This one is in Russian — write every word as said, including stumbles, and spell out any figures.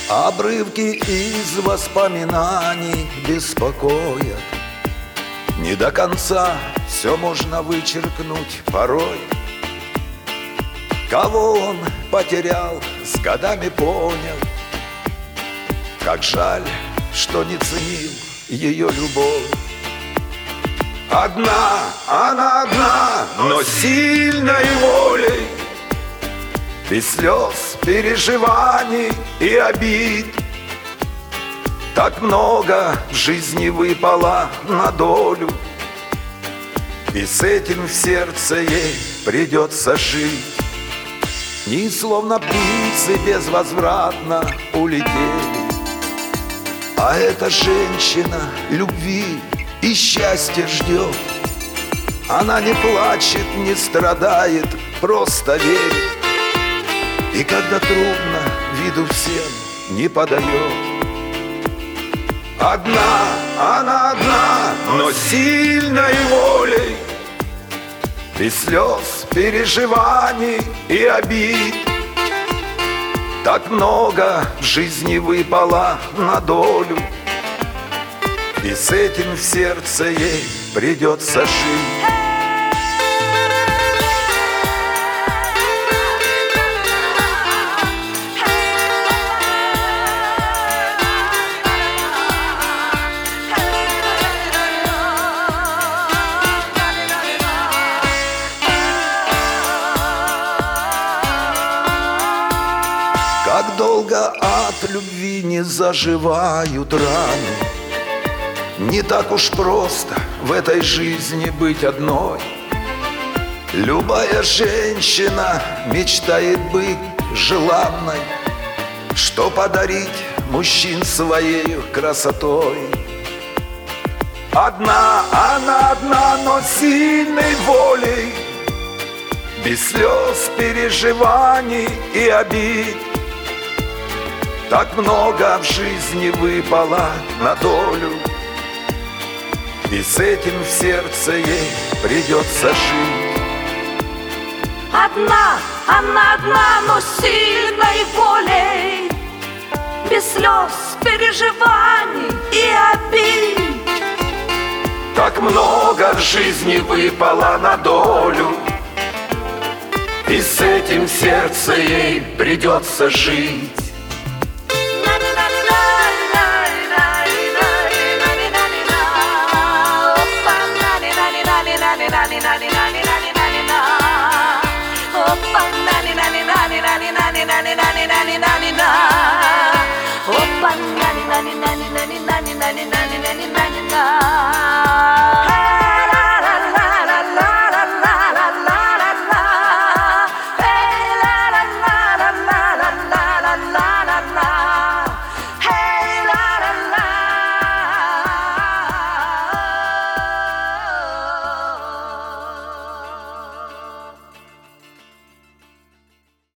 Обрывки из воспоминаний беспокоят. Не до конца все можно вычеркнуть порой. Кого он потерял, с годами понял. Как жаль, что не ценил ее любовь. Одна, она одна, но сильной волей, без слез, переживаний и обид. Так много в жизни выпало на долю, и с этим в сердце ей придется жить. Дни, словно птицы, безвозвратно улетели, а эта женщина любви и счастья ждет. Она не плачет, не страдает, просто верит. И когда трудно, виду всем не подает. Одна, она одна, но сильной волей, без слез, переживаний и обид. Так много в жизни выпало на долю, и с этим в сердце ей придется жить. Как долго от любви не заживают раны. Не так уж просто в этой жизни быть одной. Любая женщина мечтает быть желанной, что подарить мужчин своей красотой. Одна, она одна, но сильной волей, без слез, переживаний и обид. Так много в жизни выпало на долю, и с этим в сердце ей придется жить. Одна, она одна, но сильной волей, без слез, переживаний и обид. Так много в жизни выпало на долю, и с этим в сердце ей придется жить.